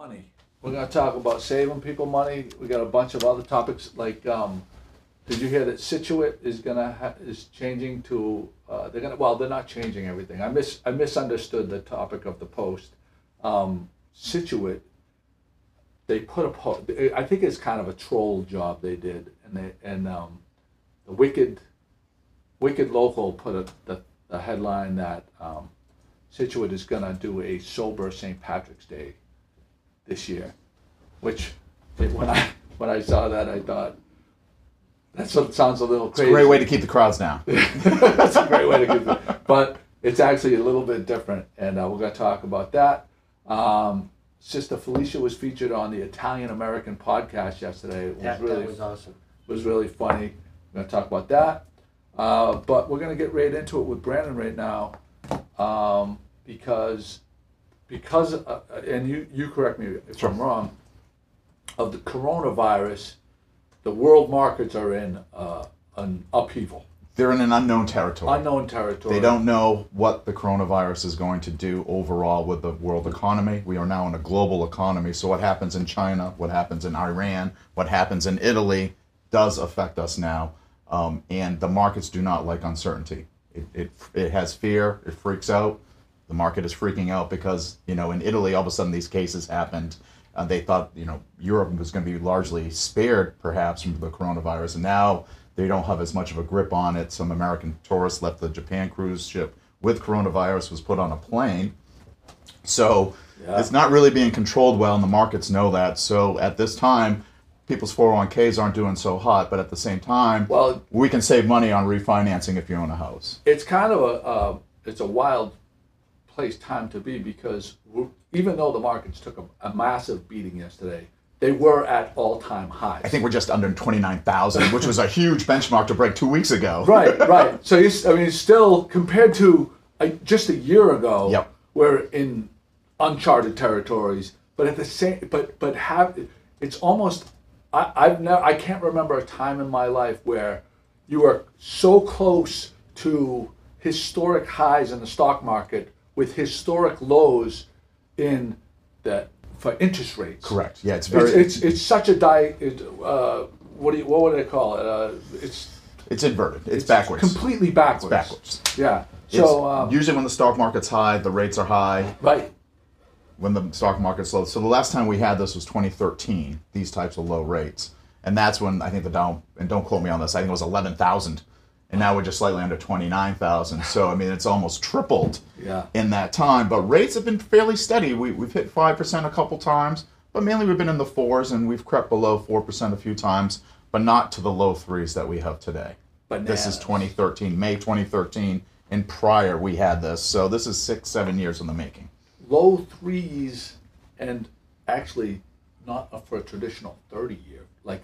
money. We're going to talk about saving people money. We got a bunch of other topics like, did you hear that Situate is is changing to? They're not changing everything. I misunderstood the topic of the Post. Situate, they put a post. I think it's kind of a troll job they did, and the Wicked Local put the headline that Situate is going to do a sober St. Patrick's Day this year, which when I saw that, I thought that sounds a little crazy. It's a great way to keep the crowds down. That's a great way to keep it, but it's actually a little bit different, and we're going to talk about that. Sister Felicia was featured on the Italian American podcast yesterday. That was awesome. It was really funny. We're going to talk about that, but we're going to get right into it with Brandon right now, because and you correct me if I'm wrong, of the coronavirus, the world markets are in an upheaval. They're in an unknown territory. They don't know what the coronavirus is going to do overall with the world economy. We are now in a global economy, so what happens in China, what happens in Iran, what happens in Italy does affect us now, and the markets do not like uncertainty. It has fear, it freaks out. The market is freaking out because, in Italy, all of a sudden these cases happened. They thought, Europe was going to be largely spared, perhaps, from the coronavirus, and now they don't have as much of a grip on it. Some American tourists left the Japan cruise ship with coronavirus, was put on a plane. So It's not really being controlled well, and the markets know that. So at this time, people's 401ks aren't doing so hot, but at the same time, we can save money on refinancing if you own a house. It's kind of it's a wild time to be, because even though the markets took a massive beating yesterday, they were at all-time highs. I think we're just under 29,000, which was a huge benchmark to break 2 weeks ago. Right. So still compared to just a year ago, we're in uncharted territories. But at the same, it's almost. I can't remember a time in my life where you were so close to historic highs in the stock market with historic lows for interest rates. Correct. Yeah, it's such a what would I call it? It's inverted. It's backwards. Completely backwards. It's backwards. Yeah. So usually when the stock market's high, the rates are high. Right. When the stock market's low. So the last time we had this was 2013. These types of low rates, and that's when I think the Dow, and don't quote me on this, I think it was 11,000. And now we're just slightly under 29,000. So, it's almost tripled in that time. But rates have been fairly steady. We've hit 5% a couple times, but mainly we've been in the 4s, and we've crept below 4% a few times, but not to the low 3s that we have today. This is 2013, May 2013, and prior we had this. So this is 6-7 years in the making. Low 3s, and actually not for a traditional 30-year, like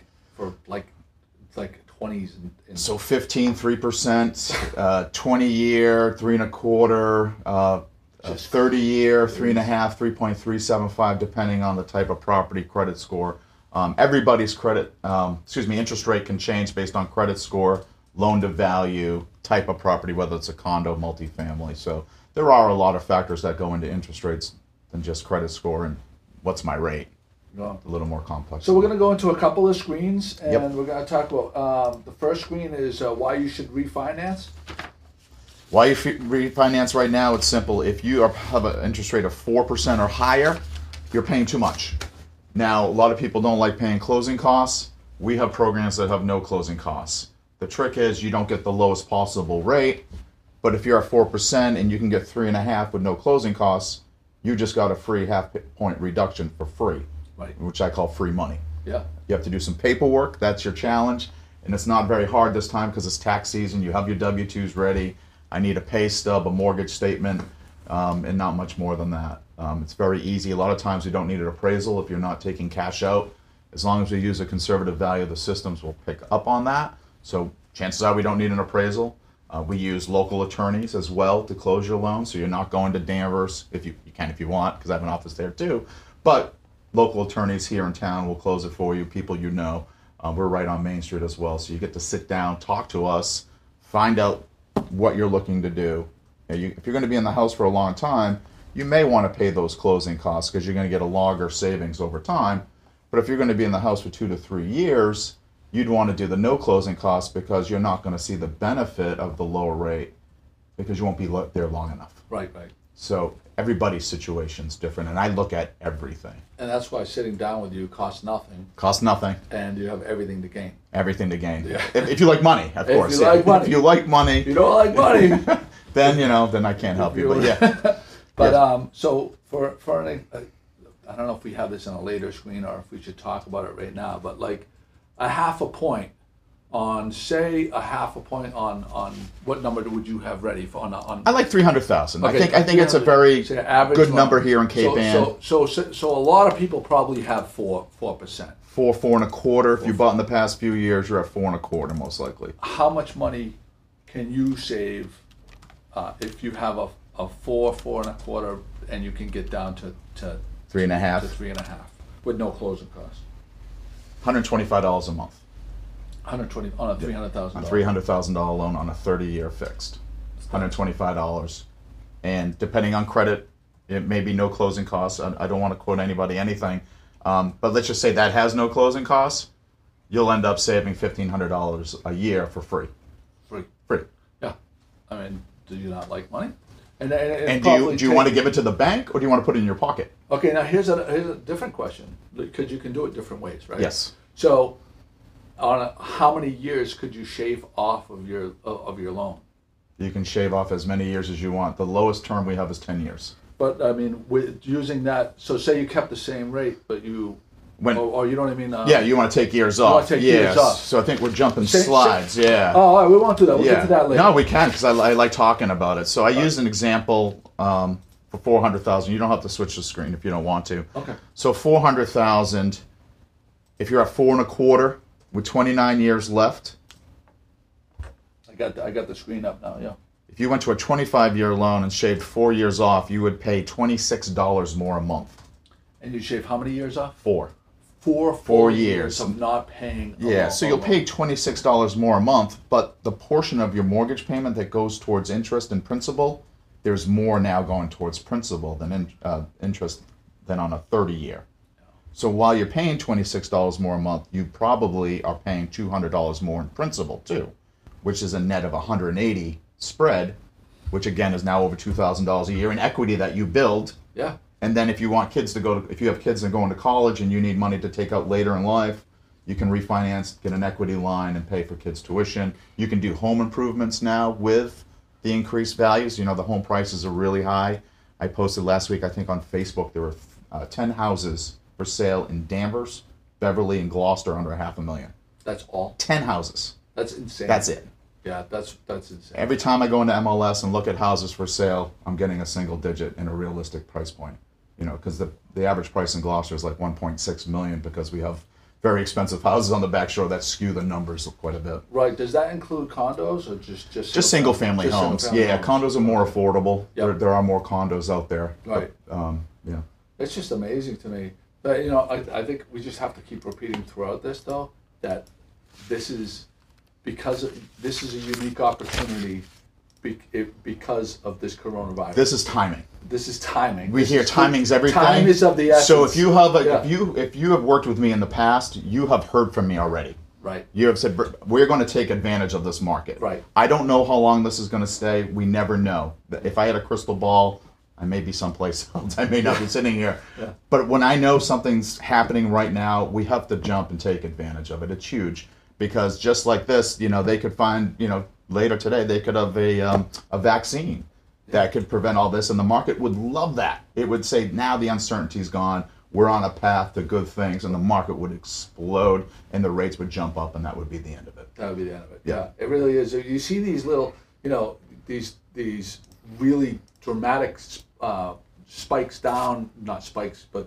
20s and so 15, 3%, 20-year, 3.25%, 30-year, 3.5%, 3.375, depending on the type of property, credit score. Everybody's interest rate can change based on credit score, loan to value, type of property, whether it's a condo, multifamily. So there are a lot of factors that go into interest rates than just credit score and what's my rate. A little more complex. So we're going to go into a couple of screens, and we're going to talk about the first screen is why you should refinance. Why you refinance right now, it's simple. If you have an interest rate of 4% or higher, you're paying too much. Now, a lot of people don't like paying closing costs. We have programs that have no closing costs. The trick is you don't get the lowest possible rate, but if you're at 4% and you can get 3.5% with no closing costs, you just got a free half-point reduction for free. Right. Which I call free money. Yeah. You have to do some paperwork. That's your challenge. And it's not very hard this time because it's tax season. You have your W-2s ready. I need a pay stub, a mortgage statement, and not much more than that. It's very easy. A lot of times you don't need an appraisal if you're not taking cash out. As long as we use a conservative value, the systems will pick up on that. So chances are we don't need an appraisal. We use local attorneys as well to close your loan. So you're not going to Danvers, if you can if you want, because I have an office there too. But local attorneys here in town will close it for you, people you know. We're right on Main Street as well, so you get to sit down, talk to us, find out what you're looking to do. If you're going to be in the house for a long time, you may want to pay those closing costs because you're going to get a longer savings over time. But if you're going to be in the house for 2 to 3 years, you'd want to do the no closing costs because you're not going to see the benefit of the lower rate because you won't be there long enough. Right. So everybody's situation's different, and I look at everything. And that's why sitting down with you costs nothing. Costs nothing. And you have everything to gain. Everything to gain. Yeah. If you like money, of course. If you like money. If you like money. If you don't like money. then, then I can't help you. But yeah. But so for I don't know if we have this on a later screen or if we should talk about it right now, but like a half a point on, say, a half a point on what number would you have ready for on I like 300,000. Okay, I think it's a very good number here in Cape Ann. So a lot of people probably have 4%. 4.25. If you bought in the past few years, you're at 4.25 most likely. How much money can you save if you have a 4.25, and you can get down to 3.5 to 3.5 with no closing costs? $125 a month. 120 on a $300,000. A $300,000 loan on a 30-year fixed. $125, and depending on credit, it may be no closing costs. I don't want to quote anybody anything, but let's just say that has no closing costs. You'll end up saving $1,500 a year for free. Free. Yeah. I mean, do you not like money? And do you want to give it to the bank, or do you want to put it in your pocket? Okay, now here's a different question, because you can do it different ways, right? Yes. So, how many years could you shave off of your loan? You can shave off as many years as you want. The lowest term we have is 10 years. But I mean, with using that, so say you kept the same rate, but you, or you know what I mean? Yeah, you want to take years off. You want to take years off. So I think we're jumping slides. Yeah. Oh, all right, we won't do that. We'll get to that later. No, we can, because I like talking about it. So I used an example for 400,000. You don't have to switch the screen if you don't want to. Okay. So 400,000. If you're at 4.25 with 29 years left. I got the screen up now. Yeah. If you went to a 25-year loan and shaved 4 years off, you would pay $26 more a month. And you shave how many years off? 4. 4 years of not paying. So you'll pay $26 more a month, but the portion of your mortgage payment that goes towards interest and principal, there's more now going towards principal than interest than on a 30-year. So while you're paying $26 more a month, you probably are paying $200 more in principal too, which is a net of $180 spread, which again is now over $2,000 a year in equity that you build. Yeah. And then if you want kids to if you have kids that are going to college and you need money to take out later in life, you can refinance, get an equity line, and pay for kids' tuition. You can do home improvements now with the increased values. The home prices are really high. I posted last week, I think on Facebook, there were 10 houses for sale in Danvers, Beverly, and Gloucester under $500,000. That's all? 10 houses. That's insane. That's it. Yeah, that's insane. Every time I go into MLS and look at houses for sale, I'm getting a single digit in a realistic price point. Because the average price in Gloucester is like $1.6 million because we have very expensive houses on the back shore that skew the numbers quite a bit. Right. Does that include condos or just single family homes? Yeah, condos are more affordable. Yep. There are more condos out there. Right. But, yeah. It's just amazing to me. But, I think we just have to keep repeating throughout this, though, that this is a unique opportunity because of this coronavirus. This is timing. This is timing. We hear timing's everything. Time is of the essence. So if you have if you have worked with me in the past, you have heard from me already. Right. You have said we're going to take advantage of this market. Right. I don't know how long this is going to stay. We never know. If I had a crystal ball, I may be someplace else. I may not be sitting here. Yeah. But when I know something's happening right now, we have to jump and take advantage of it. It's huge because just like this, they could find, later today they could have a vaccine that could prevent all this, and the market would love that. It would say, now the uncertainty's gone, we're on a path to good things, and the market would explode, and the rates would jump up, and that would be the end of it. That would be the end of it. Yeah, it really is. You see these little, these really dramatic spikes down, not spikes, but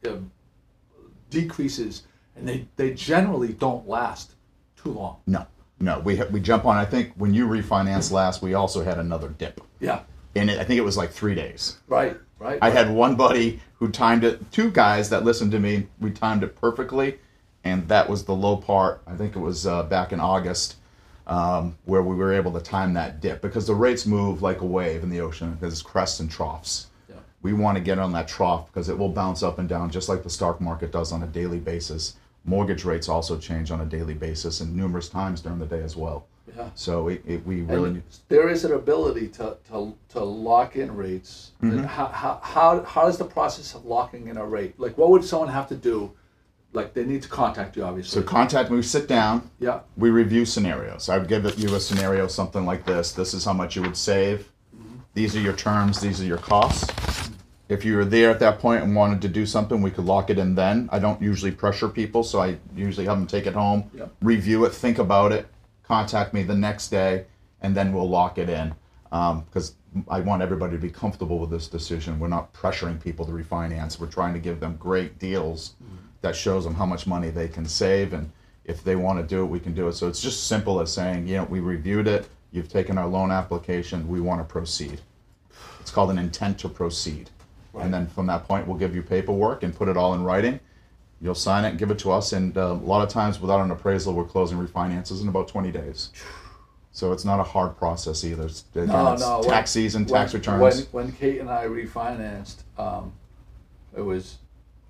decreases, and they generally don't last too long. No, we jump on. I think when you refinanced last, we also had another dip. Yeah. And I think it was like 3 days. Right. I had one buddy who timed it, 2 guys that listened to me, we timed it perfectly, and that was the low part. I think it was back in August where we were able to time that dip because the rates move like a wave in the ocean. There's crests and troughs. We want to get on that trough because it will bounce up and down just like the stock market does on a daily basis. Mortgage rates also change on a daily basis and numerous times during the day as well. Yeah. So we really need. There is an ability to lock in rates. Mm-hmm. And how is the process of locking in a rate? Like, what would someone have to do? Like, they need to contact you, obviously. So contact me, we sit down, Yeah. we review scenarios. I would give you a scenario, something like this. This is how much you would save. These are your terms, these are your costs. If you were there at that point and wanted to do something, we could lock it in then. I don't usually pressure people, so I usually have them take it home, Yep. review it, think about it, contact me the next day, and then we'll lock it in. Because I want everybody to be comfortable with this decision. We're not pressuring people to refinance. We're trying to give them great deals that shows them how much money they can save, and if they want to do it, we can do it. So it's just simple as saying, we reviewed it, you've taken our loan application, we want to proceed. It's called an intent to proceed. Right. And then from that point, we'll give you paperwork and put it all in writing. You'll sign it and give it to us, and a lot of times without an appraisal, we're closing refinances in about 20 days. So it's not a hard process either. It's tax season, tax returns. When Kate and I refinanced, it was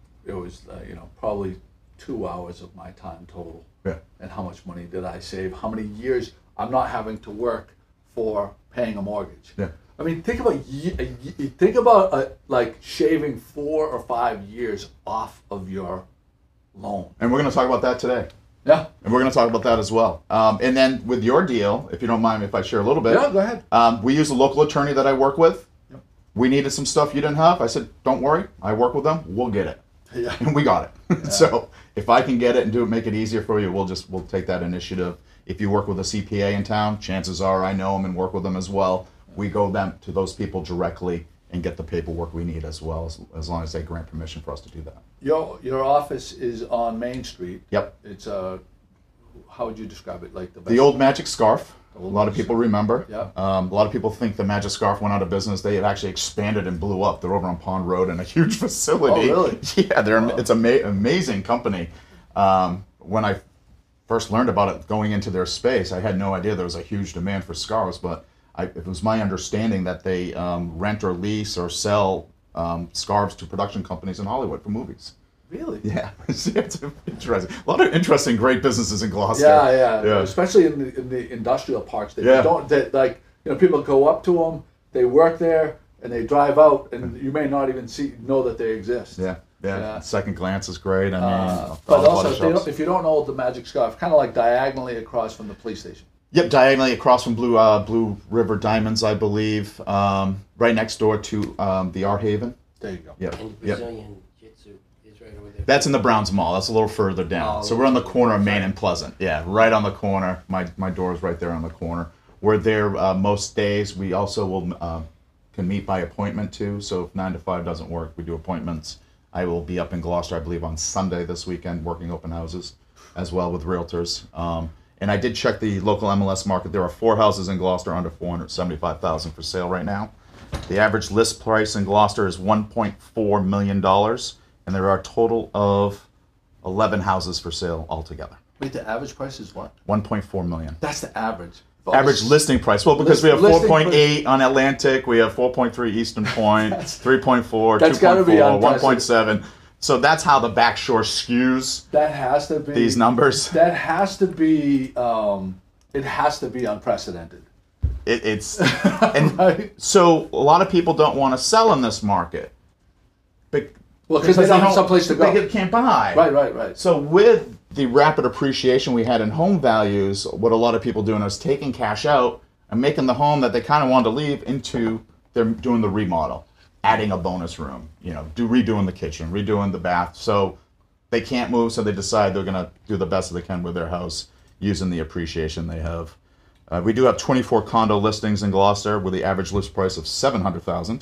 probably 2 hours of my time total. Yeah. And how much money did I save? How many years I'm not having to work for paying a mortgage? Yeah. I mean, think about like shaving 4 or 5 years off of your loan. And we're going to talk about that today. Yeah. And we're going to talk about that as well. And then with your deal, if you don't mind if I share a little bit. Yeah, go ahead. We use a local attorney that I work with. Yep. We needed some stuff you didn't have. I said, don't worry. I work with them. We'll get it. Yeah. And we got it. Yeah. So if I can get it and make it easier for you, we'll take that initiative. If you work with a CPA in town, chances are I know them and work with them as well. We go to those people directly and get the paperwork we need as well, as long as they grant permission for us to do that. Your office is on Main Street. Yep. It's how would you describe it? Like the old Magic Scarf. A lot of people remember. Yeah. A lot of people think the Magic Scarf went out of business. They have actually expanded and blew up. They're over on Pond Road in a huge facility. Oh, really? Yeah, it's an amazing company. When I first learned about it going into their space, I had no idea there was a huge demand for scarves, but it was my understanding that they rent or lease or sell scarves to production companies in Hollywood for movies. Really? Yeah, it's interesting. A lot of interesting, great businesses in Gloucester. Yeah. Especially in the industrial parks. People go up to them, they work there, and they drive out, and you may not even know that they exist. Yeah. Second glance is great. I mean, but also, if you don't know the Magic Scarf, kind of like diagonally across from the police station. Yep, diagonally across from Blue River Diamonds, I believe. Right next door to the Art Haven. There you go. Yep. And Brazilian Jiu-Jitsu is right over there. That's in the Browns Mall. That's a little further down. So we're on the corner of Main and Pleasant. Yeah, right on the corner. My door is right there on the corner. We're there most days. We also will can meet by appointment too. So if 9 to 5 doesn't work, we do appointments. I will be up in Gloucester, I believe, on Sunday this weekend, working open houses as well with realtors. And I did check the local MLS market. There are 4 houses in Gloucester under $475,000 for sale right now. The average list price in Gloucester is $1.4 million, and there are a total of 11 houses for sale altogether. Wait, the average price is what? $1.4 million. That's the average. Average listing price. Well, because we have 4.8 on Atlantic, we have 4.3 Eastern Point, 3.4, 2.4, 1.7. So that's how the backshore skews. That has to be these numbers. That has to be. It has to be unprecedented. It's and right? So a lot of people don't want to sell in this market. Because they don't have someplace to go. They can't buy. Right. So with the rapid appreciation we had in home values, what a lot of people doing is taking cash out and making the home that they kind of wanted to leave into they're doing the remodel, adding a bonus room, redoing the kitchen, redoing the bath. So they can't move, so they decide they're going to do the best they can with their house using the appreciation they have. We do have 24 condo listings in Gloucester with the average list price of $700,000.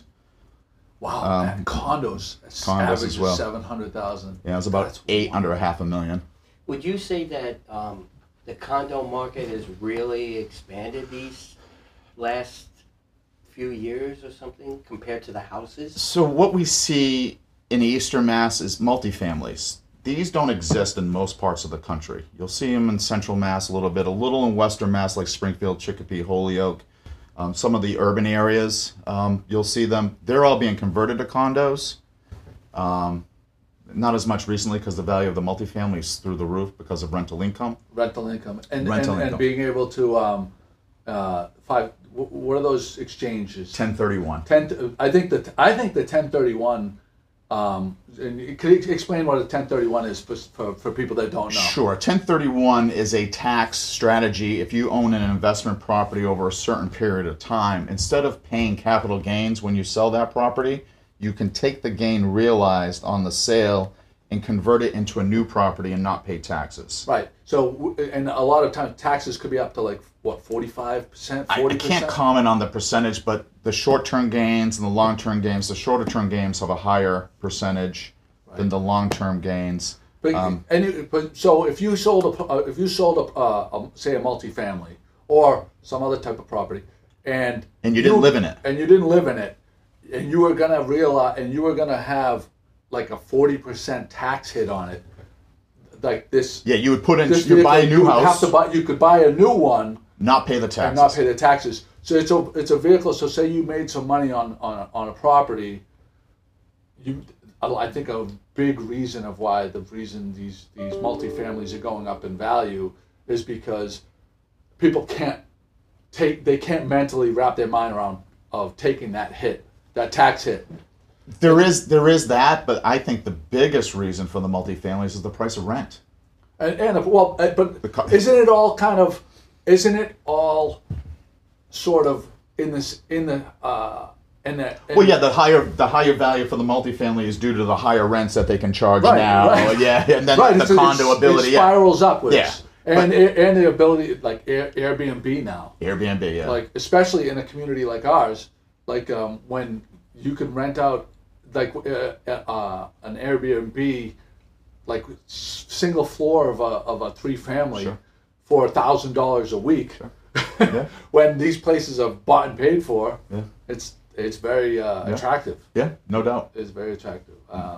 Wow, and condos average as well. $700,000. Yeah, it's about under $500,000. Would you say that the condo market has really expanded these last few years or something compared to the houses? So what we see in Eastern Mass is multifamilies. These don't exist in most parts of the country. You'll see them in Central Mass a little in Western Mass like Springfield, Chicopee, Holyoke. Some of the urban areas, you'll see them. They're all being converted to condos. Not as much recently because the value of the multifamily is through the roof because of rental income. And being able to what are those exchanges? 1031. I think the 1031. And could you explain what a 1031 is for people that don't know? Sure. 1031 is a tax strategy. If you own an investment property over a certain period of time, instead of paying capital gains when you sell that property, you can take the gain realized on the sale and convert it into a new property and not pay taxes. Right. So, and a lot of times taxes could be up to like, what, 45%, 40%? I can't comment on the percentage, but the short-term gains and the long-term gains, the shorter-term gains have a higher percentage than the long-term gains. So if you sold say a multifamily or some other type of property, and you didn't live in it, and you were gonna realize, and you were gonna have like a 40% tax hit on it, like this. Yeah, you would put in. You buy a new house. You could buy a new one. Not pay the taxes. And not pay the taxes. So it's a vehicle. So say you made some money on a property. I think a big reason of why these multifamilies are going up in value is because people can't mentally wrap their mind around of taking that tax hit. There is that, but I think the biggest reason for the multifamilies is the price of rent. But isn't it all sort of the higher value for the multifamily is due to the higher rents that they can charge now. Right. Yeah, and then the condo ability. It spirals upwards. Yeah. And the ability, like Airbnb now. Airbnb, yeah. Like, especially in a community like ours, like when you can rent out like an Airbnb, like single floor of a 3-family. Sure. For $1,000 a week, sure. Yeah. When these places are bought and paid for, yeah. it's very attractive. Yeah, no doubt. It's very attractive.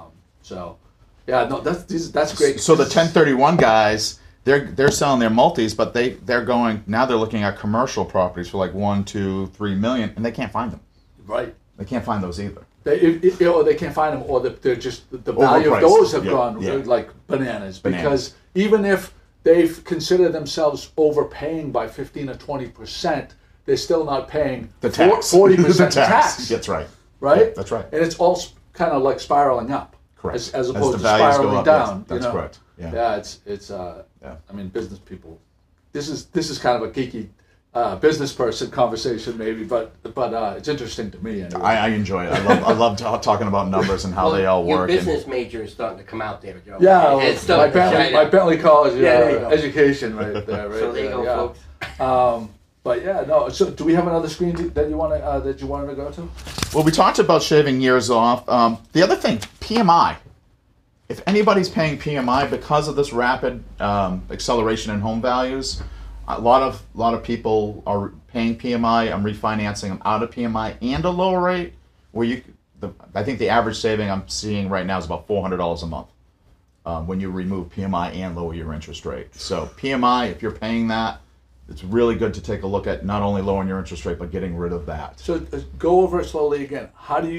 That's great. So the 1031 guys, they're selling their multis, but they're looking at commercial properties for like 1, 2, 3 million, and they can't find them. Right. They can't find those either. They can't find them, or they're just the value of those have gone like bananas. Because even if they consider themselves overpaying by 15 or 20%, they're still not paying the tax. 40% tax. That's right. Right? Yeah, that's right. And it's all kind of like spiraling up. Correct. As opposed to spiraling down. Yes, that's correct. Yeah. Yeah, it's I mean, business people. This is kind of a geeky business person conversation maybe, but it's interesting to me anyway. I enjoy it. I love talking about numbers and how they all work. Your business major is starting to come out there, Joe. Yeah, my Bentley College education right there. Right so there you go, folks. But yeah, no. So do we have another screen that you wanted to go to? Well, we talked about shaving years off. The other thing, PMI. If anybody's paying PMI because of this rapid acceleration in home values, a lot of people are paying PMI. I'm refinancing them out of PMI and a lower rate. I think the average saving I'm seeing right now is about $400 a month when you remove PMI and lower your interest rate. So PMI, if you're paying that, it's really good to take a look at not only lowering your interest rate but getting rid of that. So go over it slowly again.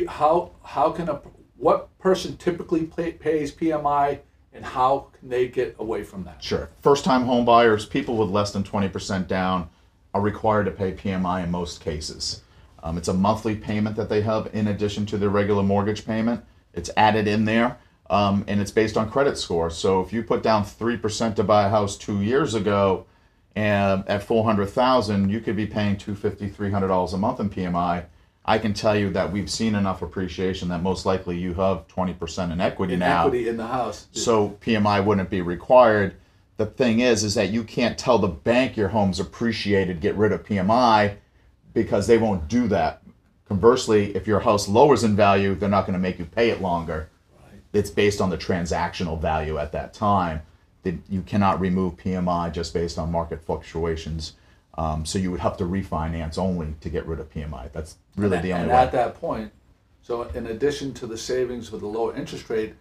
What person typically pays PMI? And how can they get away from that? Sure. First-time home buyers, people with less than 20% down, are required to pay PMI in most cases. It's a monthly payment that they have in addition to their regular mortgage payment. It's added in there, and it's based on credit score. So if you put down 3% to buy a house 2 years ago, and at $400,000, you could be paying $250, $300 a month in PMI. I can tell you that we've seen enough appreciation that most likely you have 20% in equity now. Equity in the house. So PMI wouldn't be required. The thing is that you can't tell the bank your home's appreciated, get rid of PMI, because they won't do that. Conversely, if your house lowers in value, they're not going to make you pay it longer. Right. It's based on the transactional value at that time. You cannot remove PMI just based on market fluctuations. So you would have to refinance only to get rid of PMI. That's really the only way. And at that point, so in addition to the savings with the lower interest rate,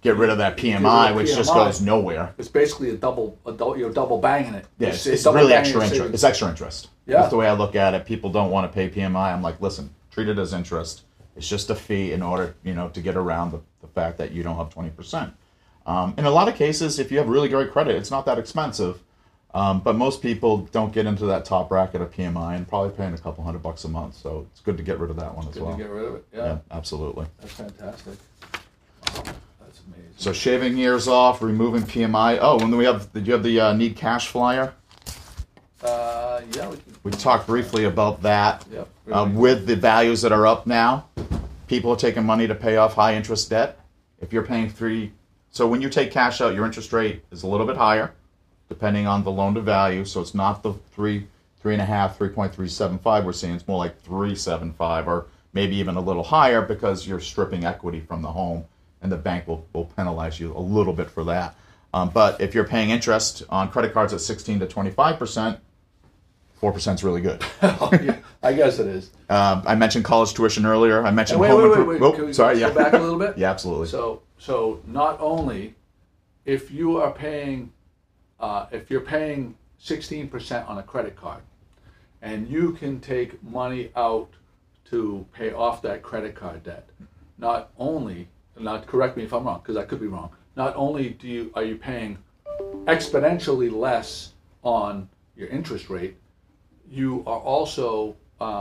get rid of that PMI, which just goes nowhere. It's basically you're double banging it. Yeah, it's really extra interest. It's extra interest. Yeah. That's the way I look at it. People don't want to pay PMI. I'm like, listen, treat it as interest. It's just a fee in order, to get around the fact that you don't have 20%. In a lot of cases, if you have really great credit, it's not that expensive. But most people don't get into that top bracket of PMI and probably paying a couple $100 a month. So it's good to get rid of that one as well. Good to get rid of it. Yeah, absolutely. That's fantastic. Wow, that's amazing. So shaving years off, removing PMI. Oh, and then did you have the need cash flyer? Yeah. We talked briefly about that. Yep. With the values that are up now, people are taking money to pay off high interest debt. If you're paying so when you take cash out, your interest rate is a little bit higher, depending on the loan to value. So it's not the 3.5, 3.375 we're seeing. It's more like 3.75 or maybe even a little higher because you're stripping equity from the home, and the bank will penalize you a little bit for that. But if you're paying interest on credit cards at 16 to 25%, 4% is really good. Yeah, I guess it is. I mentioned college tuition earlier. I mentioned wait. Can we go back a little bit? Yeah, absolutely. So not only if you are paying, if you're paying 16% on a credit card, and you can take money out to pay off that credit card debt, correct me if I'm wrong, because I could be wrong. Not only are you paying exponentially less on your interest rate, you are also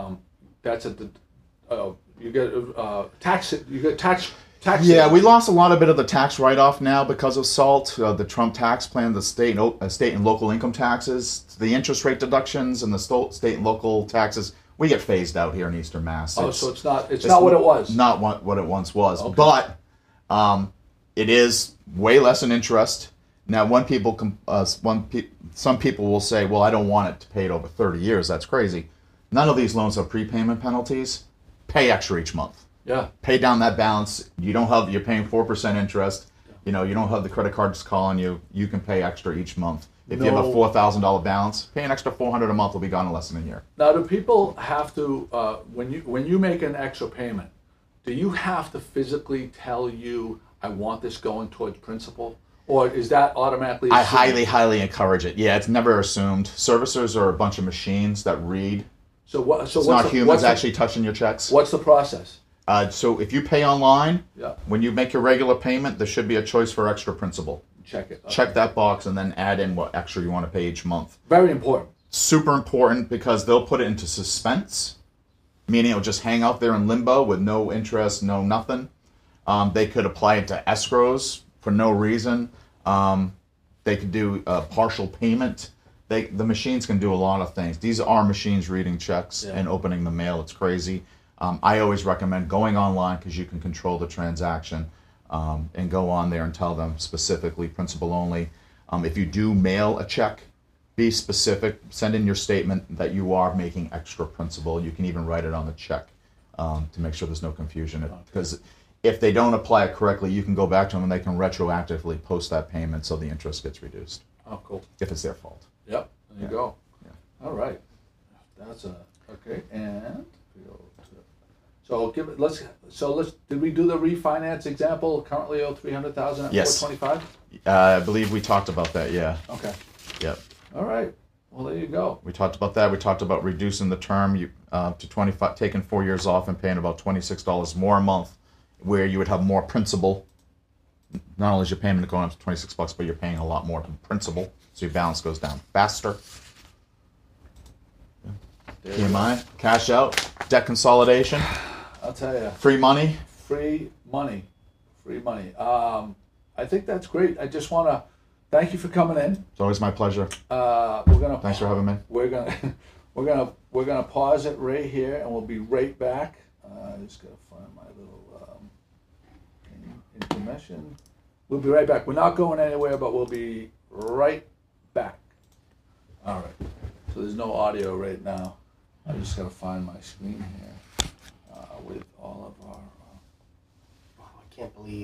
you get tax. Yeah, we lost a lot of bit of the tax write-off now because of SALT, the Trump tax plan, the state and local income taxes, the interest rate deductions, and the state and local taxes. We get phased out here in Eastern Mass. So it's not what it was. Not what it once was, okay. But it is way less in interest. Now, some people will say, well, I don't want it to pay it over 30 years. That's crazy. None of these loans have prepayment penalties. Pay extra each month. Yeah. Pay down that balance. You're paying 4% interest. You don't have the credit cards calling you. You can pay extra each month. If you have a $4,000 balance, pay an extra $400 a month will be gone in less than a year. Now, do people have to, when you make an extra payment, do you have to physically tell you, I want this going towards principal? Or is that automatically assumed? I highly encourage it. Yeah, it's never assumed. Servicers are a bunch of machines that read. It's not humans actually touching your checks. What's the process? So if you pay online, yeah. When you make your regular payment, there should be a choice for extra principal. Check it. Okay. Check that box and then add in what extra you want to pay each month. Very important. Super important because they'll put it into suspense, meaning it'll just hang out there in limbo with no interest, no nothing. They could apply it to escrows for no reason. They could do a partial payment. The machines can do a lot of things. These are machines reading checks and opening the mail. It's crazy. I always recommend going online because you can control the transaction and go on there and tell them specifically principal only. If you do mail a check, be specific. Send in your statement that you are making extra principal. You can even write it on the check to make sure there's no confusion. Because if they don't apply it correctly, you can go back to them and they can retroactively post that payment so the interest gets reduced. Oh, cool. If it's their fault. Yep, there you go. Yeah. All right. That's okay. And did we do the refinance example? Currently owe $300,000 at $425,000? I believe we talked about that, yeah. Okay. Yep. All right. Well, there you go. We talked about that. We talked about reducing the term to 25, taking 4 years off and paying about $26 more a month, where you would have more principal. Not only is your payment going up to $26, but you're paying a lot more principal, so your balance goes down faster. PMI, cash out, debt consolidation. I'll tell you. Free money. Free money. I think that's great. I just want to thank you for coming in. It's always my pleasure. Thanks for having me. We're gonna pause it right here, and we'll be right back. I just gotta find my little intermission. We'll be right back. We're not going anywhere, but we'll be right back. All right. So there's no audio right now. I just gotta find my screen here with all of our. I can't believe,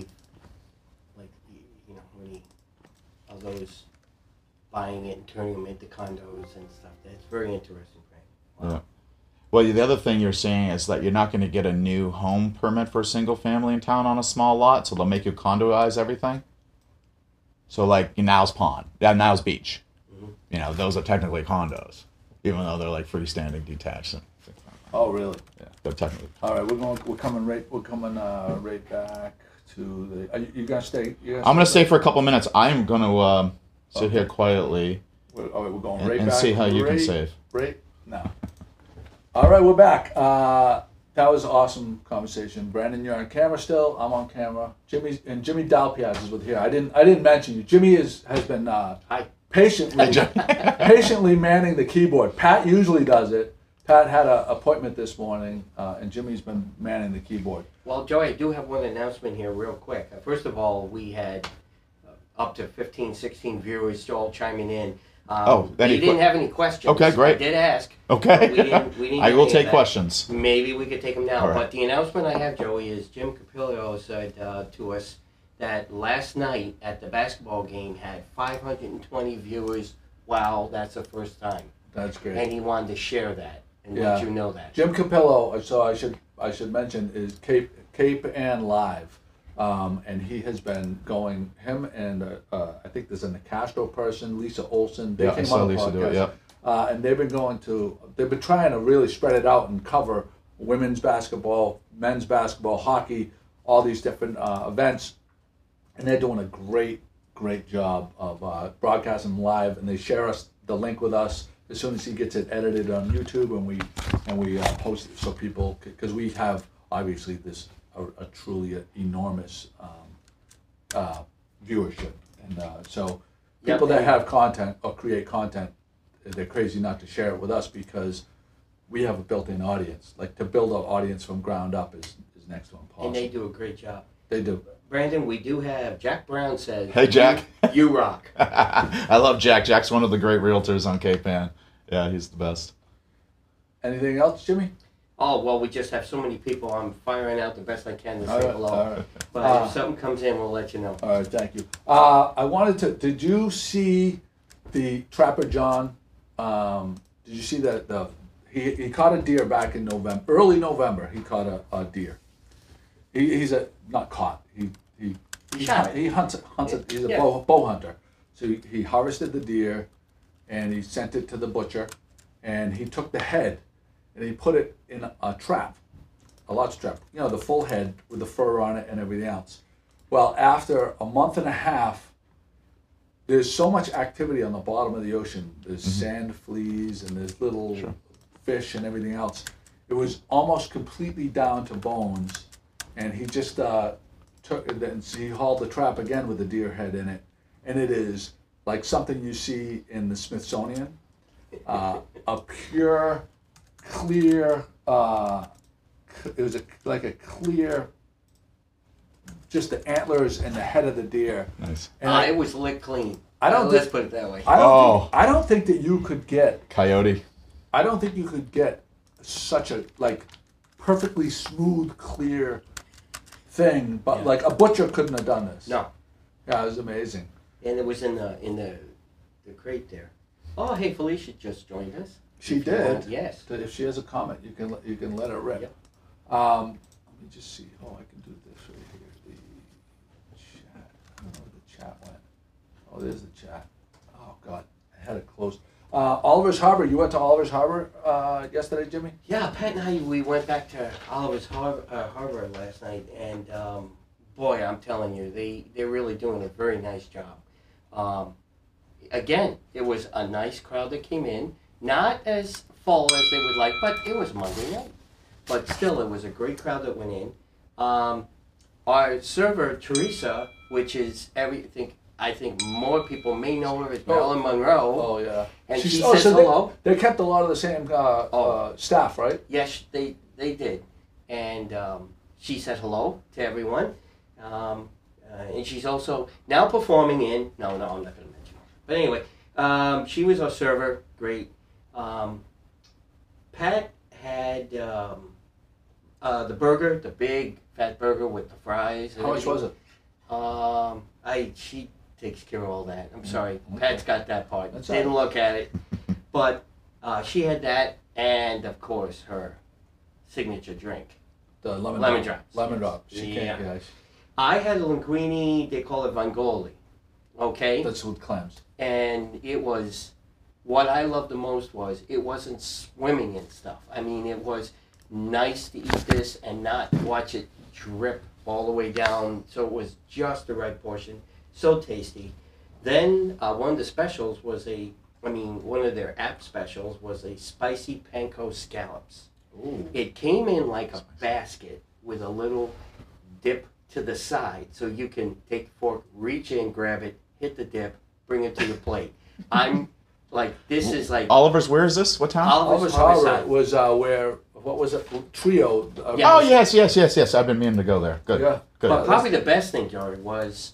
many of those buying it and turning them into condos and stuff. That's very interesting, Frank. Wow. Well, the other thing you're saying is that you're not going to get a new home permit for a single family in town on a small lot, so they'll make you condoize everything. So like Now's Pond, Now's Beach, those are technically condos, even though they're like freestanding detached. Oh, really? Yeah, they're technically. All right, we're coming right back to the. Are you gonna stay? I'm gonna stay for a couple minutes. I'm gonna sit here quietly. All right, we're going right and back. See how you can save. Right now. All right, we're back. That was an awesome conversation. Brandon, you're on camera still. I'm on camera. Jimmy Dalpiaz is with here. I didn't mention you. Jimmy has been patiently manning the keyboard. Pat usually does it. Pat had an appointment this morning, and Jimmy's been manning the keyboard. Well, Joey, I do have one announcement here real quick. First of all, we had up to 15, 16 viewers all chiming in. We didn't have any questions. Okay, great. I did ask. Okay. We didn't I will take questions. Maybe we could take them now. Right. But the announcement I have, Joey, is Jim Capillo said to us that last night at the basketball game had 520 viewers. Wow, that's the first time. That's great. And he wanted to share that and let you know that. Jim Capillo, so I should mention, is Cape Ann Live. And he has been going, him and I think there's a Nicastro person, Lisa Olson. They came on the podcast. Do it, yeah. And they've been trying to really spread it out and cover women's basketball, men's basketball, hockey, all these different events. And they're doing a great job of broadcasting live. And they share the link with us as soon as he gets it edited on YouTube, and we post it so people, because we have obviously this a truly enormous viewership, and so people that have content or create content, they're crazy not to share it with us because we have a built-in audience. Like, to build an audience from ground up is next to impossible. And they do a great job. They do. Brandon, we do have Jack Brown says, "Hey Jack, you rock." I love Jack. Jack's one of the great realtors on Cape Ann. Yeah, he's the best. Anything else, Jimmy? Oh, well, we just have so many people. I'm firing out the best I can to say hello. All right. But if something comes in, we'll let you know. All right, thank you. I wanted to. Did you see the Trapper John? Did you see that? He caught a deer back in November, early November. He caught a deer. He's not caught. He hunts it. He's a bow hunter. So he harvested the deer, and he sent it to the butcher, and he took the head, and he put it in a trap, a lobster trap. The full head with the fur on it and everything else. Well, after a month and a half, there's so much activity on the bottom of the ocean. There's sand fleas and there's little fish and everything else. It was almost completely down to bones, and he just he hauled the trap again with the deer head in it, and it is like something you see in the Smithsonian, a pure, clear. It was like a clear, just the antlers and the head of the deer. Nice. And it was licked clean. Let's put it that way. I don't think that you could get coyote. I don't think you could get such a perfectly smooth, clear thing. But like a butcher couldn't have done this. No. Yeah, it was amazing. And it was in the crate there. Oh, hey, Felicia just joined us. She did. Yes. If she has a comment, you can let her rip. Yep. Let me just see. Oh, I can do this right here. The chat. I don't know where the chat went. Oh, there's the chat. Oh God, I had it closed. Oliver's Harbor. You went to Oliver's Harbor yesterday, Jimmy? Yeah, Pat and I, we went back to Oliver's Harbor last night, and boy, I'm telling you, they're really doing a very nice job. Again, it was a nice crowd that came in. Not as full as they would like, but it was Monday night. But still, it was a great crowd that went in. Our server, Teresa, which is everything, I think more people may know her as Marilyn Monroe. Oh, yeah. And she says hello. They kept a lot of the same staff, right? Yes, they did. And she said hello to everyone. And she's also now performing in, no, I'm not going to mention it. But anyway, she was our server, great. Pat had the burger, the big fat burger with the fries. How much was it? She takes care of all that. I'm sorry, okay. Pat's got that part. That's Didn't look at it, but she had that, and of course her signature drink. The lemon drops. Lemon drops. She Yeah. can't, guys. I had a linguine, they call it vongole, okay? That's with clams. And it was, what I loved the most was, it wasn't swimming in stuff. I mean, it was nice to eat this and not watch it drip all the way down, so it was just the right portion. So tasty. Then one of the specials was one of their app specials was a spicy panko scallops. Ooh. It came in like a basket with a little dip to the side, so you can take the fork, reach in, grab it, hit the dip, bring it to your plate. I'm like, this is like Oliver's. Where is this? What town? Oliver's Harbor Harborside. was what was it? Trio. Yeah. Oh yes. I've been meaning to go there. Good. Yeah. Good. But probably the best thing, George, was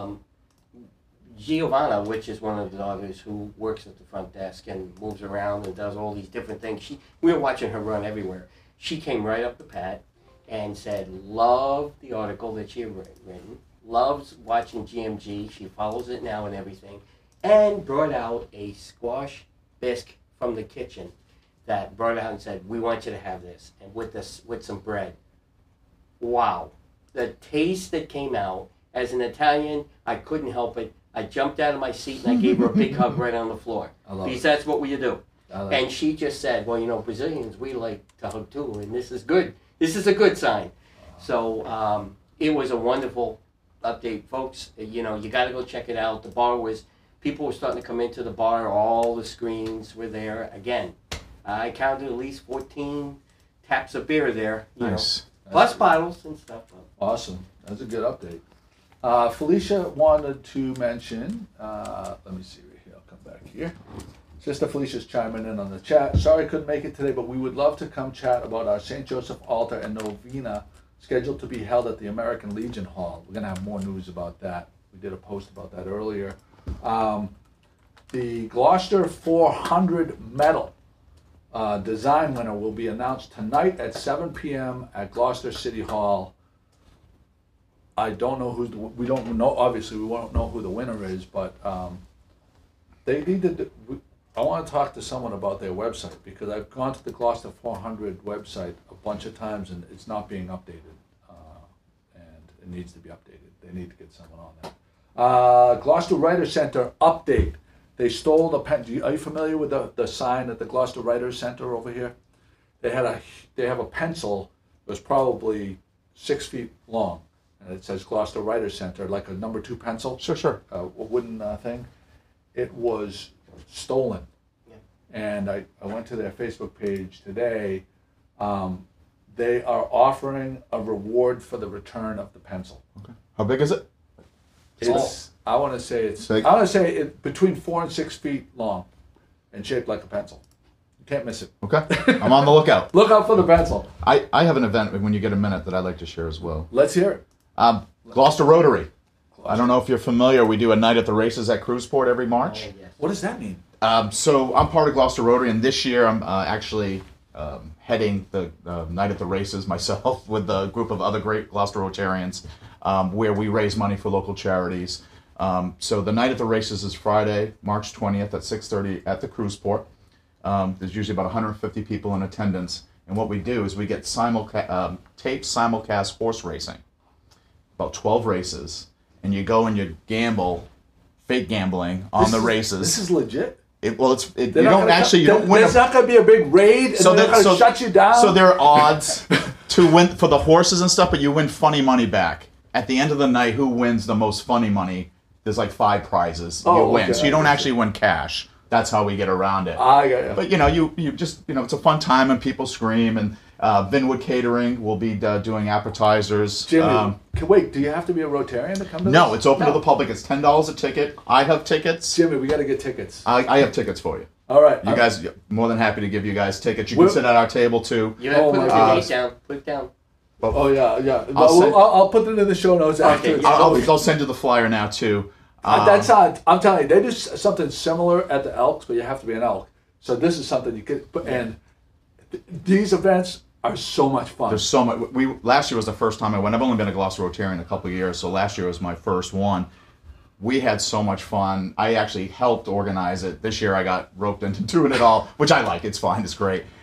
Giovanna, which is one of the daughters who works at the front desk and moves around and does all these different things. We were watching her run everywhere. She came right up to Pat and said, love the article that she had written, loves watching GMG, she follows it now and everything, and brought out a squash bisque from the kitchen that brought out and said, we want you to have this, and with some bread. Wow. The taste that came out, as an Italian, I couldn't help it. I jumped out of my seat and I gave her a big hug right on the floor. Because that's what we do. And she just said, well, Brazilians, we like to hug too, and this is good. This is a good sign. So it was a wonderful update, folks. You got to go check it out. The bar people were starting to come into the bar. All the screens were there. Again, I counted at least 14 taps of beer there. Nice. Plus bottles and stuff. Awesome. That's a good update. Felicia wanted to mention, let me see right here, I'll come back here. Sister Felicia's chiming in on the chat. Sorry I couldn't make it today, but we would love to come chat about our St. Joseph altar and novena scheduled to be held at the American Legion Hall. We're going to have more news about that. We did a post about that earlier. The Gloucester 400 medal design winner will be announced tonight at 7 p.m. at Gloucester City Hall. I don't know we don't know, obviously we won't know who the winner is, but they need to, I want to talk to someone about their website, because I've gone to the Gloucester 400 website a bunch of times and it's not being updated, and it needs to be updated. They need to get someone on that. Gloucester Writers Center update. They stole the pen. Are you familiar with the sign at the Gloucester Writers Center over here? They have a pencil that was probably 6 feet long, and it says Gloucester Writers Center, like a number 2 pencil. Sure. A wooden thing. It was stolen. Yeah. And I went to their Facebook page today. They are offering a reward for the return of the pencil. Okay. How big is it? I want to say it's between 4 and 6 feet long and shaped like a pencil. You can't miss it. Okay. I'm on the lookout. Look out for the pencil. I have an event when you get a minute that I'd like to share as well. Let's hear it. Gloucester Rotary. I don't know if you're familiar. We do a night at the races at Cruiseport every March. Yes. What does that mean? So I'm part of Gloucester Rotary, and this year I'm actually heading the night at the races myself with a group of other great Gloucester Rotarians, where we raise money for local charities. So the night at the races is Friday, March 20th at 6:30 at the Cruiseport. There's usually about 150 people in attendance, and what we do is we get taped simulcast horse racing, about 12 races, and you go and you gamble, fake gambling on the races. This is legit. You don't win. There's not going to be a big raid, and they're going to shut you down. So there are odds to win for the horses and stuff, but you win funny money back. At the end of the night, who wins the most funny money? There's like 5 prizes you win. Okay. So you don't actually win cash. That's how we get around it. I got you. But you just it's a fun time and people scream, and Vinwood Catering will be doing appetizers. Jimmy, wait, do you have to be a Rotarian to come to this? No, it's open to the public. It's $10 a ticket. I have tickets. Jimmy, we got to get tickets. I have tickets for you. All right. You guys, more than happy to give you guys tickets. You can sit at our table too. You have to put the date down. Put it down. Oh yeah. I'll put it in the show notes after. Okay. I'll send you the flyer now too. That's how I'm telling you. They do something similar at the Elks, but you have to be an Elk. So this is something you could. And these events are so much fun. There's so much. Last year was the first time I went. I've only been a Gloucester Rotarian a couple of years, so last year was my first one. We had so much fun. I actually helped organize it. This year I got roped into doing it all, which I like. It's fine. It's great.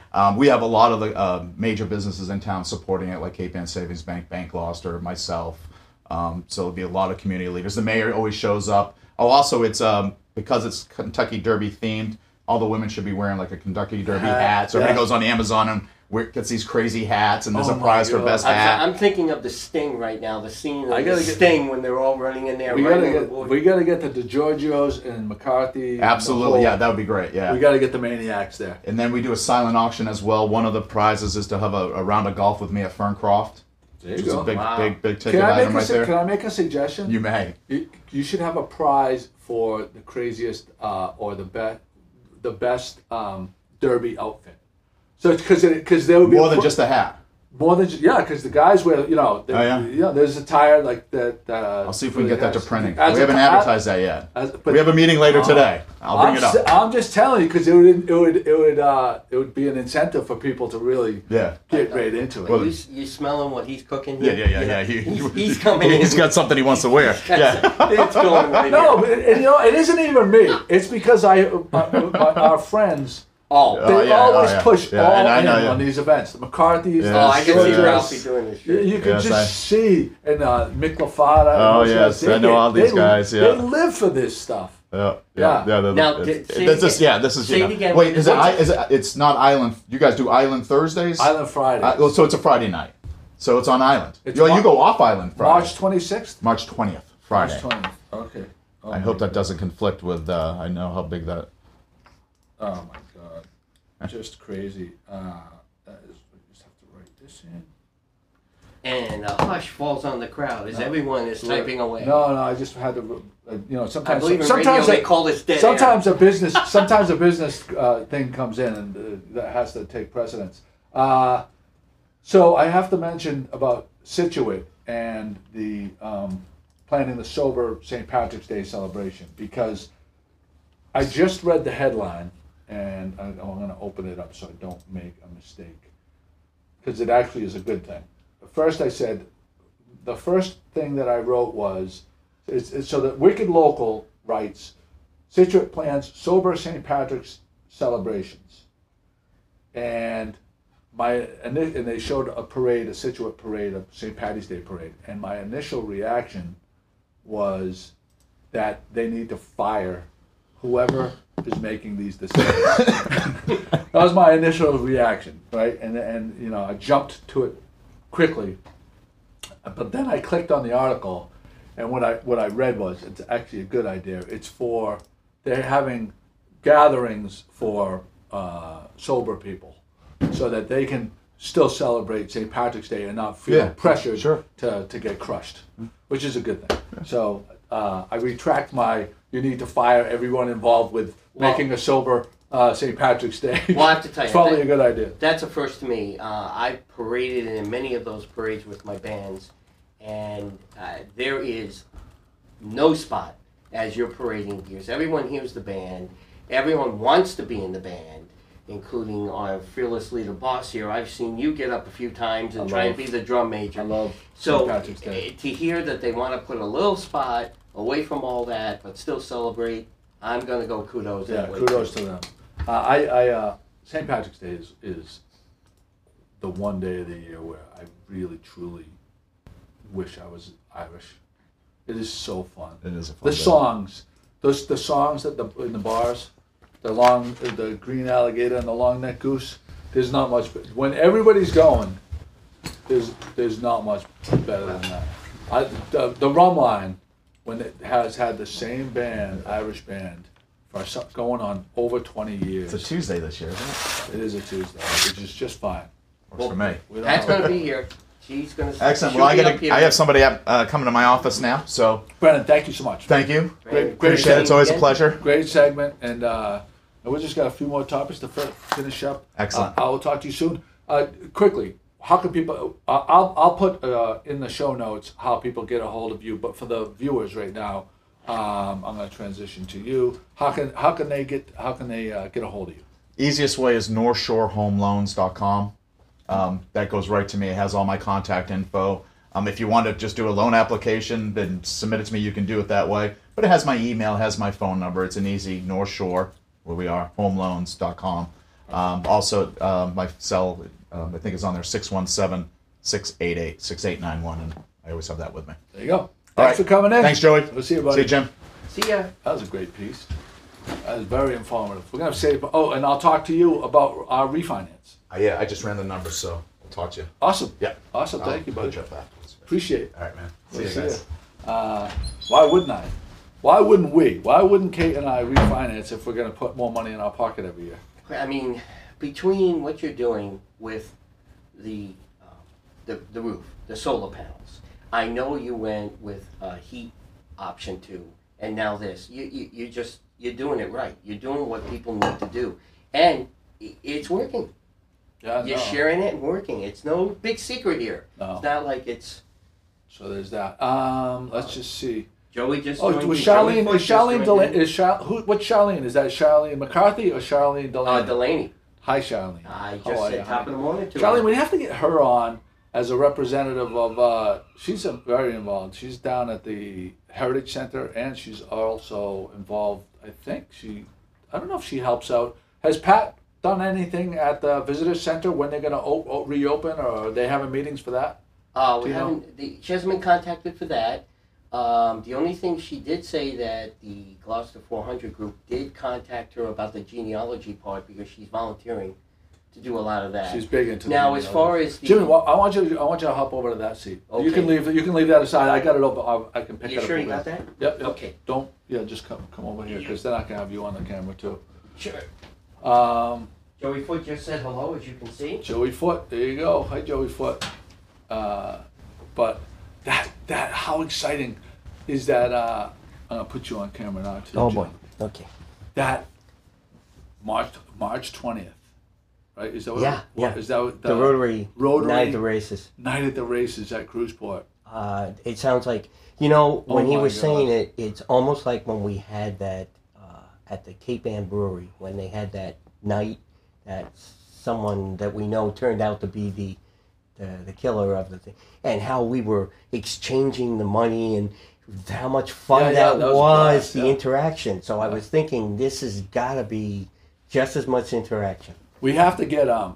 We have a lot of the major businesses in town supporting it, like Cape Ann Savings Bank, Bank Gloucester, myself. So there'll be a lot of community leaders. The mayor always shows up. Oh, also it's because it's Kentucky Derby themed. All the women should be wearing like a Kentucky Derby hat. So everybody goes on Amazon and gets these crazy hats, and there's a prize for best hat. I'm thinking of the Sting right now. The scene of the Sting when they're all running in there. We gotta get the DeGiorgios and McCarthy. Absolutely, yeah, that would be great. Yeah, we gotta get the Maniacs there. And then we do a silent auction as well. One of the prizes is to have a round of golf with me at Ferncroft. There you go. Big ticket item right there. Can I make a suggestion? You may. You should have a prize for the craziest or the best derby outfit. So because there would be more than just a hat. More than because the guys wear there's a tire like that. I'll see if we can get that to printing. We haven't advertised that yet. We have a meeting later today. I'll bring it up. I'm just telling you because it would be an incentive for people to really get right into it. Well, you smelling what he's cooking here? Yeah. He's coming in. He's got something he wants to wear. It's going right No, it isn't even me. It's because our friends. They always push all in on these events. The McCarthy's. I can see Ralphie doing this shit. You can just see, and Mick LaFada. Oh, yes, I know all these guys, They live for this stuff. Now, this is say it again. Wait, it's not Island. You guys do Island Thursdays? Island Fridays. So it's a Friday night. So it's on Island. You go off Island Friday. March 26th? March 20th, Friday. March 20th, okay. I hope that doesn't conflict with, I know how big that... Oh, my God. Just crazy. We just have to write this in. And a hush falls on the crowd as everyone is typing away. No, I just had to, sometimes. I believe in radio they call this dead sometimes air. a business thing comes in and that has to take precedence. So I have to mention about Situate and the planning the sober St. Patrick's Day celebration because I just read the headline. And I'm going to open it up so I don't make a mistake. Because it actually is a good thing. First I said, the first thing that I wrote was, so that Wicked Local writes, Situate plans sober St. Patrick's celebrations. And they showed a parade, a Situate parade, a St. Patty's Day parade. And my initial reaction was that they need to fire whoever is making these decisions. That was my initial reaction, right? And I jumped to it quickly, but then I clicked on the article, and what I read was it's actually a good idea. They're having gatherings for sober people, so that they can still celebrate St. Patrick's Day and not feel pressured to get crushed, which is a good thing. So I retract you need to fire everyone involved with making a sober St. Patrick's Day. Well, I have to tell you. It's probably a good idea. That's a first to me. I paraded in many of those parades with my bands, and there is no spot as you're parading because everyone hears the band. Everyone wants to be in the band, including our fearless leader, Boss here. I've seen you get up a few times and try and be the drum major. I love St. Patrick's Day. To hear that they want to put a little spot away from all that, but still celebrate, I'm going to go kudos. Kudos to them. St. Patrick's Day is the one day of the year where I really, truly wish I was Irish. It is so fun. It is a fun day. Songs, the songs in the bars, the green alligator and the long neck goose. There's not much. When everybody's going, there's not much better than that. The rum line. When it has had the same band, Irish band, for going on over 20 years. It's a Tuesday this year, isn't it? It is a Tuesday, which is just fine. Works for me. Pat's going to be here. She's going to. Excellent. Well, I have somebody coming to my office now, so. Brennan, thank you so much. Thank you. Great Appreciate it. It's always a pleasure. Great segment, and we just got a few more topics to finish up. Excellent. I will talk to you soon. Quickly. How can people? I'll put in the show notes how people get a hold of you. But for the viewers right now, I'm going to transition to you. How can they get a hold of you? Easiest way is NorthshoreHomeLoans.com. That goes right to me. It has all my contact info. If you want to just do a loan application, then submit it to me. You can do it that way. But it has my email, has my phone number. It's an easy North Shore, where we are, HomeLoans.com. Also, my cell, I think is on there, 617-688-6891, and I always have that with me. There you go. Thanks for coming in. Thanks, Joey. We'll see you, buddy. See you, Jim. See ya. That was a great piece. That was very informative. We're going to save... Oh, and I'll talk to you about our refinance. Yeah, I just ran the numbers, so I'll talk to you. Awesome. Yeah. Awesome. Thank you, buddy. I'll jump afterwards. Appreciate it. All right, man. See We'll you guys. Why wouldn't I? Why wouldn't we? Why wouldn't Kate and I refinance if we're going to put more money in our pocket every year? I mean, between what you're doing with the roof, the solar panels, I know you went with a heat option too, and now this. You're doing it right. You're doing what people need to do, and it's working. Yeah, You're sharing it and working. It's no big secret here. No. It's not like it's. So there's that. Let's just see. Joey just. Oh, joined was you. Charlene? Joey Is Charlene just Delaney? joined you. What's Charlene? Is that Charlene McCarthy or Charlene Delaney? Delaney. Hi, Charlene. I just How are said you? top of the morning to Charlene, her. we have to get her on as a representative of. She's very involved. She's down at the Heritage Center, and she's also involved. I think I don't know if she helps out. Has Pat done anything at the visitor center when they're going to reopen, or are they having meetings for that? We haven't. She hasn't been contacted for that. The only thing she did say that the Gloucester 400 group did contact her about the genealogy part because she's volunteering to do a lot of that. She's big into now. the As far as the, Jimmy, I want you to hop over to that seat. Okay. You can leave that aside. I got it over. I can pick it you up. sure you over got there. that? Yep. Okay. Just come over here because then I can have you on the camera too. Sure. Um, Joey Foot just said hello, as you can see. Joey Foot, there you go. Hi, Joey Foot. But that how exciting is that? I'm gonna put you on camera now too. Oh Jim. boy. Okay. That March 20th, right? Is that what? Yeah, yeah. Is that The Rotary Night of the Races. Night at the Races at Cruiseport? It sounds like when he my was God. saying it, it's almost like when we had that at the Cape Ann Brewery when they had that night that someone that we know turned out to be the killer of the thing, and how we were exchanging the money and how much fun that was was, the yeah. interaction. So I was thinking this has got to be just as much interaction. We have to get a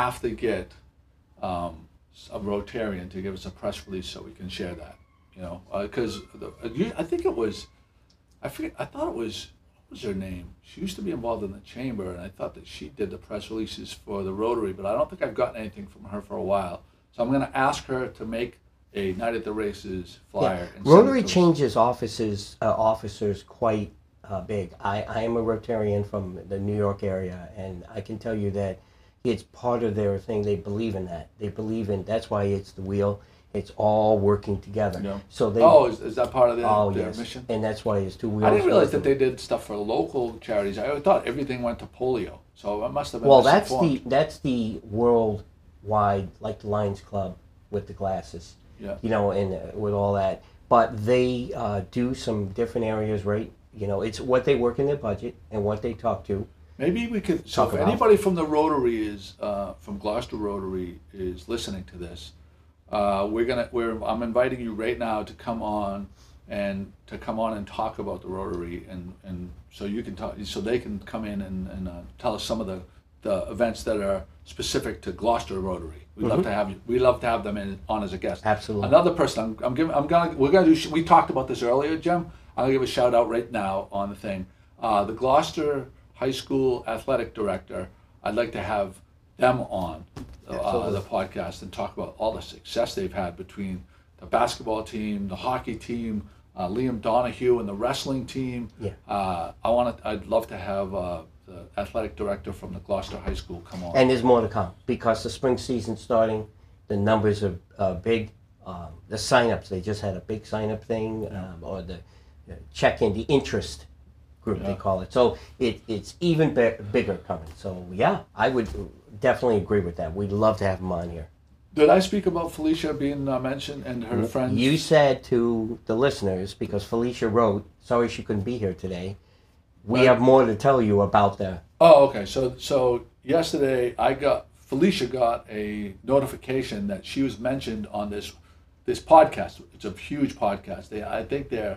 Rotarian to give us a press release so we can share that. Because I think it was, I thought it was, what was her name? She used to be involved in the chamber, and I thought that she did the press releases for the Rotary, but I don't think I've gotten anything from her for a while. So I'm going to ask her to make a Night at the Races flyer. And Rotary send it to us. changes officers quite big. I am a Rotarian from the New York area, and I can tell you that it's part of their thing. They believe in that. They believe in, that's why it's the wheel. It's all working together. Yeah. So they. Is that part of their yes. mission? And that's why it's two wheels. I didn't realize that they did stuff for local charities. I thought everything went to polio. So it must have been Well, misinformed. that's the worldwide, like the Lions Club with the glasses. Yeah. And with all that. But they do some different areas, right? It's what they work in their budget and what they talk to. Maybe we could. So Talk if about. anybody from the Rotary from Gloucester Rotary is listening to this, I'm inviting you right now to come on and talk about the Rotary, and so you can talk, so they can come in and tell us some of the events that are specific to Gloucester Rotary. We'd love to have you. We love to have them on as a guest. Absolutely. Another person we're gonna do. We talked about this earlier, Jim. I'll give a shout out right now on the thing. The Gloucester High School athletic director. I'd like to have them on the podcast and talk about all the success they've had between the basketball team, the hockey team, Liam Donahue, and the wrestling team. Yeah. I'd love to have the athletic director from the Gloucester High School come on. And there's more to come because the spring season's starting. The numbers are big. The sign-ups, they just had a big sign-up thing, or the check-in, the interest group, they call it. So it's even bigger coming. So, yeah, I would definitely agree with that. We'd love to have them on here. Did I speak about Felicia being mentioned and her friends? You said to the listeners, because Felicia wrote, sorry she couldn't be here today, we have more to tell you about the... Oh, okay. So yesterday Felicia got a notification that she was mentioned on this podcast. It's a huge podcast. I think their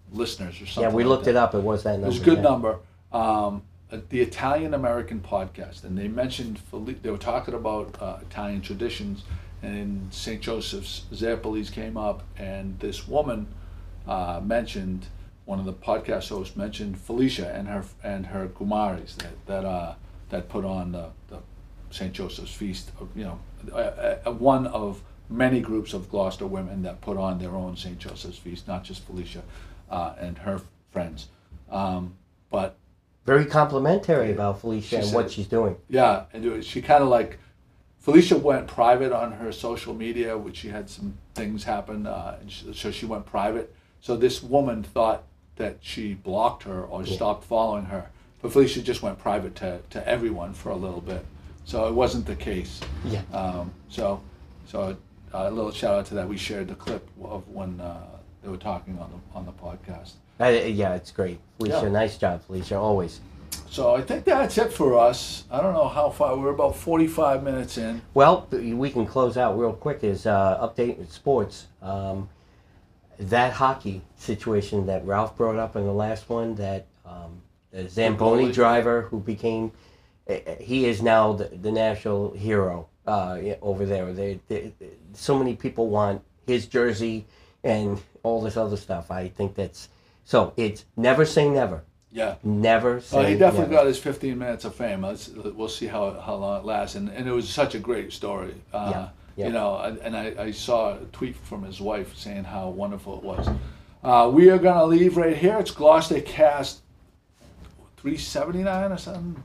listeners or something. Yeah, we looked like it up. It was that number. It was a good number. The Italian American podcast, and they mentioned they were talking about Italian traditions, and in St. Joseph's, Zappoli's came up, and this woman mentioned, one of the podcast hosts mentioned Felicia and her Kumaris that put on the St. Joseph's feast. One of many groups of Gloucester women that put on their own St. Joseph's feast, not just Felicia and her friends, but. Very complimentary about Felicia and what she's doing. Yeah, and she kind of like, Felicia went private on her social media, which she had some things happen, so she went private. So this woman thought that she blocked her or stopped following her, but Felicia just went private to everyone for a little bit. So it wasn't the case. Yeah. So a little shout out to that. We shared the clip of when they were talking on the podcast. Yeah, it's great. Felicia, nice job, Felicia, always. So I think that's it for us. I don't know how far. We're about 45 minutes in. Well, we can close out real quick. Is update with sports. That hockey situation that Ralph brought up in the last one, that the Zamboni driver who became, he is now the national hero over there. So many people want his jersey and all this other stuff. I think that's... So it's never say never. Yeah. Never say never. He definitely got his 15 minutes of fame. We'll see how long it lasts. And it was such a great story. And I saw a tweet from his wife saying how wonderful it was. We are going to leave right here. It's Gloucester Cast 379 or something?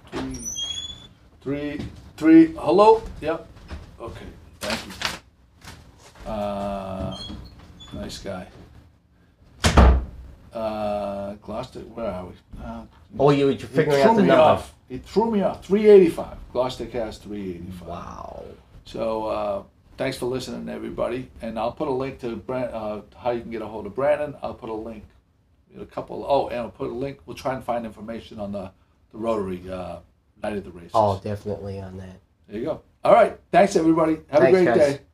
Three. Hello? Yep. Okay. Thank you. Nice guy. Gloucester, where are we? You're figuring out the number. He threw me off. 385. Gloucester Cast 385. Wow. So thanks for listening, everybody. And I'll put a link to how you can get a hold of Brandon. I'll put a link. And I'll put a link. We'll try and find information on the Rotary Night of the Races. Oh, definitely on that. There you go. All right. Thanks, everybody. Have a great day.